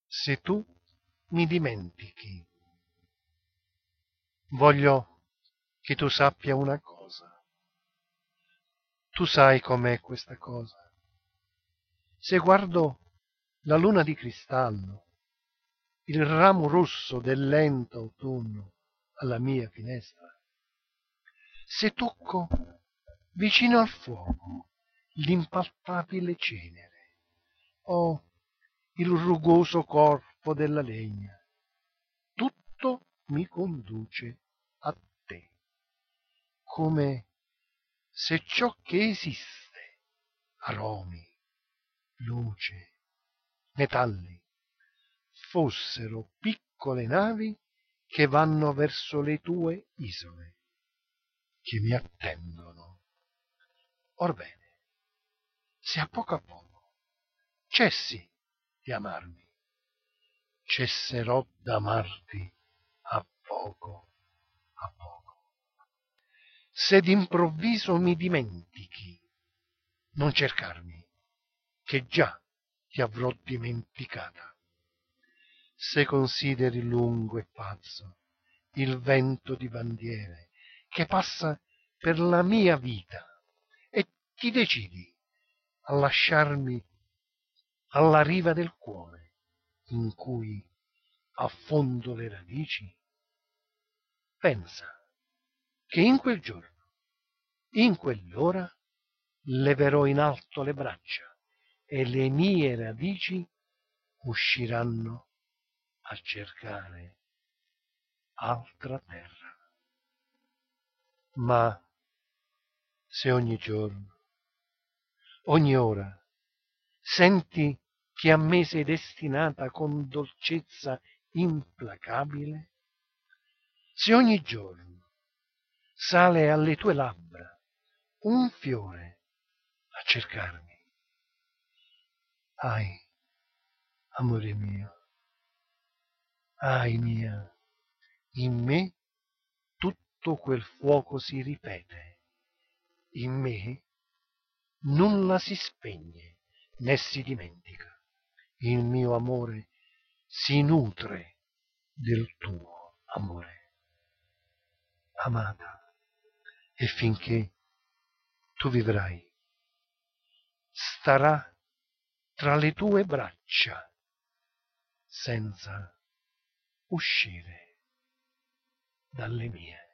se tu mi dimentichi. Voglio che tu sappia una cosa. Tu sai com'è questa cosa. Se guardo la luna di cristallo, il ramo rosso del lento autunno alla mia finestra, se tocco vicino al fuoco l'impalpabile cenere o il rugoso corpo della legna, tutto mi conduce a te, come se ciò che esiste, aromi, luce, metalli, fossero piccole navi che vanno verso le tue isole, che mi attendono. Orbene, se a poco cessi di amarmi, cesserò d'amarti a poco a poco. Se d'improvviso mi dimentichi, non cercarmi, che già ti avrò dimenticata. Se consideri lungo e pazzo il vento di bandiere che passa per la mia vita e ti decidi a lasciarmi alla riva del cuore in cui affondo le radici, pensa che in quel giorno, in quell'ora, leverò in alto le braccia e le mie radici usciranno a cercare altra terra. Ma se ogni giorno, ogni ora, senti che a me sei destinata con dolcezza implacabile, se ogni giorno sale alle tue labbra un fiore a cercarmi, ahi, amore mio, ahi mia, in me tutto quel fuoco si ripete, in me nulla si spegne né si dimentica, il mio amore si nutre del tuo amore. Amata, e finché tu vivrai, starà tra le tue braccia senza uscire dalle mie.